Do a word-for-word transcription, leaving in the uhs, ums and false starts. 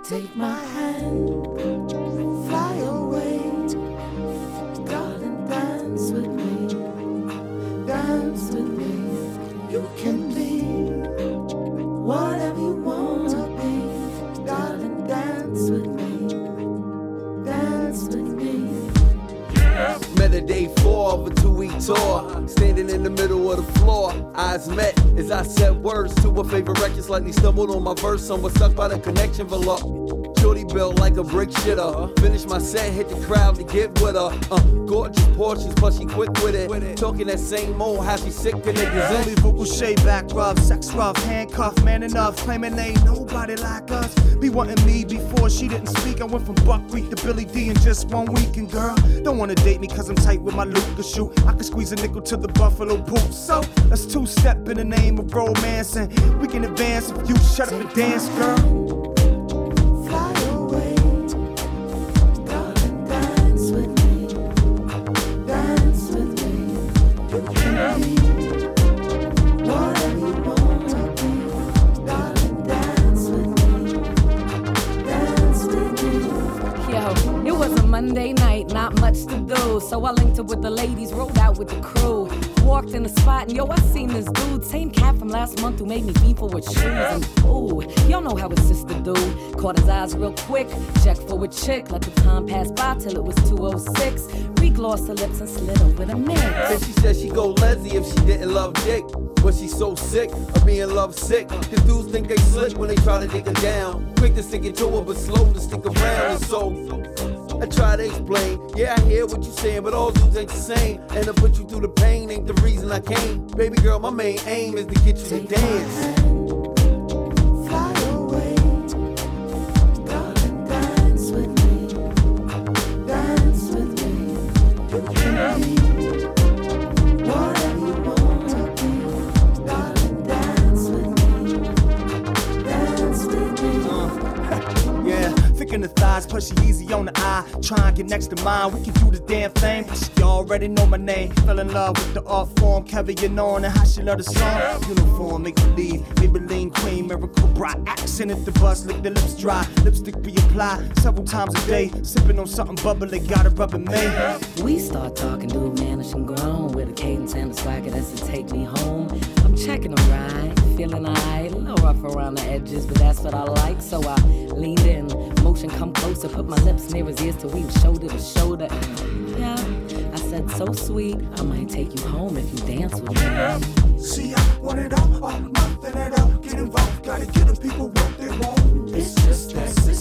Take my hand, fly away, darling, dance with me, dance with me. You can be whatever you want to be, darling, dance with me, dance with me. Yeah. Met a day four of a two-week tour, standing in the middle of the floor. Eyes met as I said words to a favorite record, slightly stumbled on my verse. Someone stuck by the connection below. Shorty built like a brick shitter. Finish my set, hit the crowd to get with her. Uh, gorgeous portions, but she quick with it. Talking that same old, how she sick of niggas. Only vocal shade, back rub, sex rough, handcuff, man enough. Claiming ain't nobody like us. Be wanting me before she didn't speak. I went from Buckwheat to Billy D in just one week. And girl, don't wanna date me cause I'm tight with my Lucas shoe. I can squeeze a nickel to the Buffalo poop. So let's two-step in the name of romance, and we can advance if you shut up and dance, girl. Monday night, not much to do, so I linked up with the ladies, rolled out with the crew. Walked in the spot and yo, I seen this dude, same cat from last month who made me fiendful with shoes. And ooh, y'all know how his sister do. Caught his eyes real quick, checked for a chick, let the time pass by till it was two oh six. Re-glossed her lips and slid over the mix. And she said she go Leslie if she didn't love dick. But she's so sick of being love sick. Cause dudes think they slick when they try to dig her down. Quick to stick it to her, but slow to stick around. And so I try to explain, yeah, I hear what you're saying, but all dudes ain't the same. And to put you through the pain ain't the reason I came. Baby girl, my main aim is to get you to dance. Fly away, darling, dance with me, dance with me. You can be whatever you want to be, darling, dance with me, dance with me. Uh, yeah, thick in the thighs, push you easy on the eye. Try and get next to mine, we can do the damn thing. You already know my name. Fell in love with the art form, carrying on and how she love the song. Uniform, make believe, Maybelline queen, miracle bright. Accent at the bus, lick the lips dry. Lipstick reapply several times a day. Sipping on something bubbly, got it rubbing me. We start talking, dude, mannish and grown, with a cadence and a swagger that's to take me home. I'm checking them right, feeling alright, a little rough around the edges, but that's what I like. So I leaned in, motion come closer, put my lips near his ears till we were shoulder to shoulder. Yeah, I said so sweet, I might take you home if you dance with me. See, I want it all, all nothing at all. Get involved, gotta get the people what they want. It's just that simple.